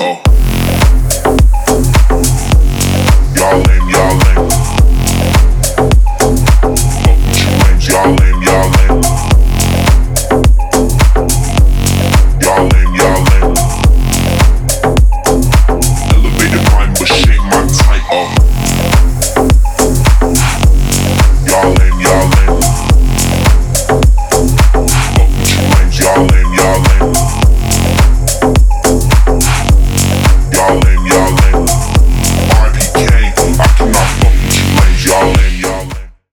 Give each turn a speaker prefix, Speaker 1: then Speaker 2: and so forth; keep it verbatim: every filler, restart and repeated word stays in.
Speaker 1: Oh. Y'all lame, y'all lame. Fuck with you lames, y'all lame, y'all lame. Y'all lame, y'all lame. Elevated mind, but shame my type. Oh.